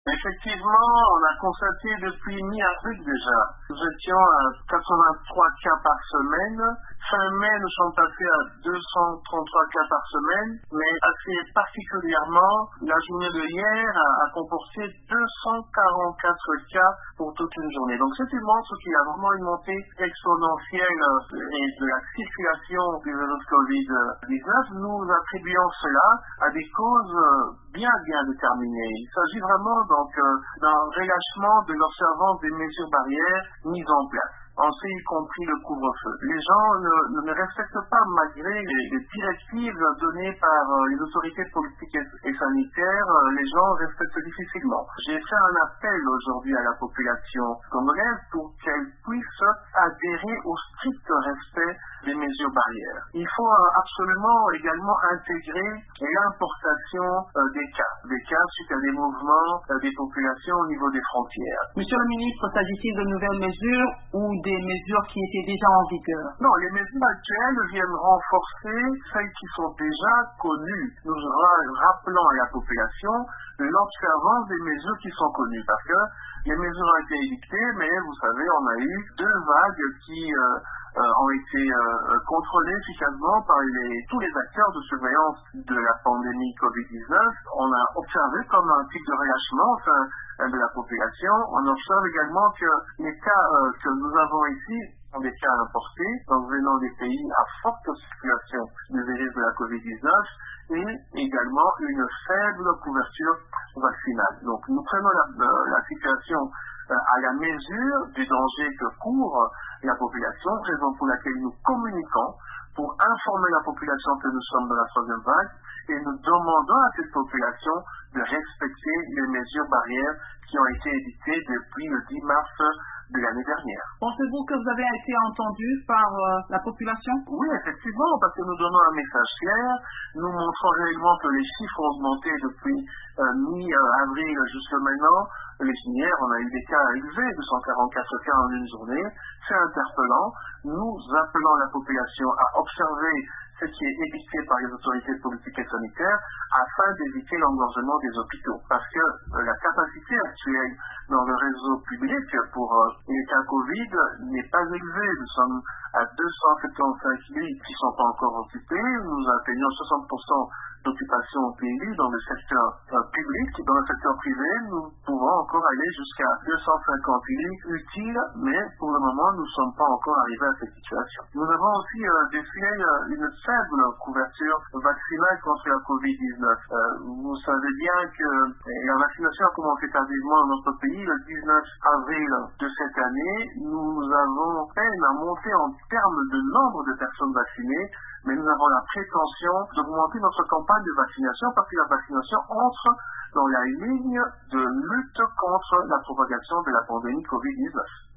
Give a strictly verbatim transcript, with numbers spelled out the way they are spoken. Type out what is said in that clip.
Effectivement, on a constaté depuis mi-avril déjà. Nous étions à quatre-vingt-trois cas par semaine. Fin mai, nous sommes passés à deux cent trente-trois cas par semaine, mais assez particulièrement, la journée de hier a, a comporté deux cent quarante-quatre cas pour toute une journée. Donc, c'est une montre qui a vraiment une montée exponentielle et de la circulation du virus covid dix-neuf. Nous attribuons cela à des causes bien, bien déterminées. Il s'agit vraiment donc euh, d'un relâchement de l'observance des mesures barrières mises en place. On sait y compris le couvre-feu. Les gens ne, ne respectent pas malgré les, les directives données par euh, les autorités politiques et, et sanitaires. Euh, les gens respectent difficilement. J'ai fait un appel aujourd'hui à la population congolaise pour qu'elle puisse adhérer au strict respect des mesures barrières. Il faut euh, absolument également intégrer l'importation euh, des cas, des cas suite à des mouvements euh, des populations au niveau des frontières. Monsieur le ministre, s'agit-il de nouvelles mesures ou des mesures qui étaient déjà en vigueur? Non, les mesures actuelles viennent renforcer celles qui sont déjà connues. Nous rappelons à la population l'observance des mesures qui sont connues, parce que les mesures ont été édictées, mais vous savez, on a eu deux vagues qui euh, euh, ont été euh, contrôlées efficacement par les, tous les acteurs de surveillance de la pandémie covid dix-neuf. On a observé comme un type de relâchement enfin, de la population. On observe également que les cas euh, que nous avons ici sont des cas importés, donc venant des pays à forte circulation du virus de la covid dix-neuf, et également une faible couverture vaccinale. Donc nous prenons la, la situation à la mesure du danger que court la population, raison pour laquelle nous communiquons pour informer la population que nous sommes dans la troisième vague, et nous demandons à cette population de respecter les mesures barrières qui ont été édictées depuis le dix mars de l'année dernière. Pensez-vous que vous avez été entendu par euh, la population? Oui, effectivement, parce que nous donnons un message clair. Nous montrons réellement que les chiffres ont augmenté depuis euh, mi-avril jusqu'à maintenant. Les hier, on a eu des cas élevés, deux cent quarante-quatre cas en une journée. C'est interpellant. Nous appelons la population à observer ce qui est édicté par les autorités politiques et sanitaires afin d'éviter l'engorgement des hôpitaux. Parce que euh, la capacité actuelle dans le réseau public pour euh, les cas Covid n'est pas élevée. Nous sommes à deux cent soixante-quinze lits qui ne sont pas encore occupés. Nous atteignons soixante pour cent d'occupation au pays dans le secteur euh, public. Dans le secteur privé, nous pouvons encore aller jusqu'à deux cent cinquante lits utiles, mais pour le moment, nous ne sommes pas encore arrivés à cette situation. Nous avons aussi euh, décelé euh, une faible couverture vaccinale contre la covid dix-neuf. Euh, vous savez bien que euh, la vaccination a commencé tardivement dans notre pays le dix-neuf avril de cette année. Nous avons peine à monter en termes de nombre de personnes vaccinées, mais nous avons la prétention d'augmenter notre campagne de vaccination parce que la vaccination entre dans la ligne de lutte contre la propagation de la pandémie covid dix-neuf.